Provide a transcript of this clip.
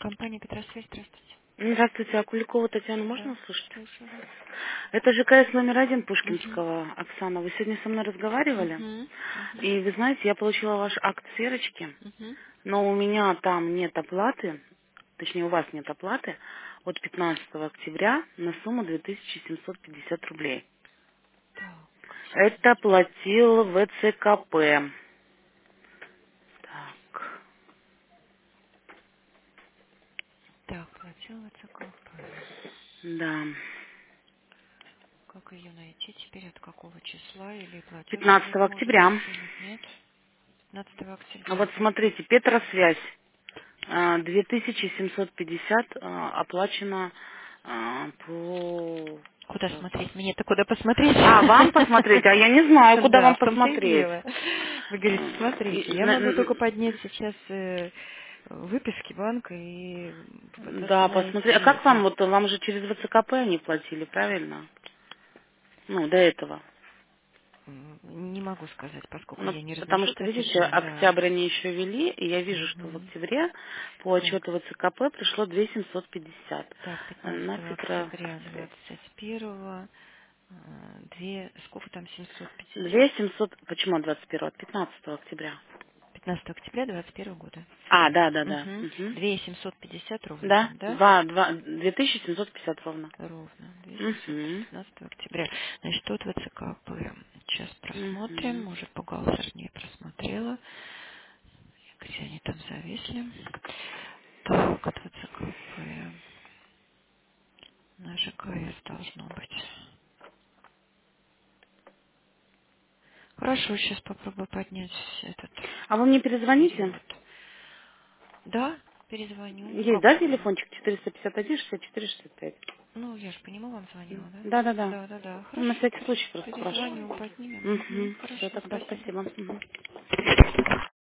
Компания Петросвязь, здравствуйте. Здравствуйте, а Куликову Татьяну можно Да, услышать? слушаю вас. Это ЖКС номер один Угу. Пушкинского, Оксана. Вы сегодня со мной разговаривали? Угу. Угу. И вы знаете, я получила ваш акт сверочки, Угу. но у меня там нет оплаты, точнее у вас нет оплаты, от 15 октября на сумму 2750 рублей. Так, Это секундочку. платил ВЦКП. Так, Так, платила ЦКП. да. Как ее найти теперь, от какого числа, или платеж уже 15 может октября. скинуть? Нет. 15 А октября, вот да? смотрите, Петросвязь. 2750 оплачено по... Куда Так. смотреть? Мне-то куда посмотреть? А, вам посмотреть? А я не знаю, куда Да, вам в том-то и посмотреть. дело. Вы говорите, смотрите. Я могу только поднять сейчас выписки банка и попытаться Да, посмотри. А найти как это. вам, вот вам же через ВЦКП они платили, правильно? Ну, до этого. Не могу сказать, поскольку Ну, я не потому разношу что, видите, платежи, да. октябрь они еще вели, и я вижу, что в Мгм. октябре по Так, отчету ВЦКП пришло 2750 так, на 15 октября Петросвязь. 21 сколько там, 750? 2700, почему 21? 15 октября. 15 октября 21 года. А, да, да, да. Угу. Мгм. 2750 ровно Да, там, да? 2750 ровно. Ровно. 2750, Угу. 15 октября. Значит, тут ВЦКП. Сейчас просмотрим. Угу. Может, бухгалтер не просмотрела. Где они там зависли? Так, от ВЦКП. На ЖКС должно быть. Хорошо, сейчас попробую поднять этот А вы мне перезвоните? период. Да, перезвоню. Есть, Как? да, телефончик 451 64 65? Ну, я же по нему вам звонила, да? Да, да, да. Да, да, да. Ну, на Хорошо. всякий случай просто Перезвоню, спрашиваю. поднимем. Угу. Угу. Все, Хорошо, тогда спасибо. спасибо. Мгм.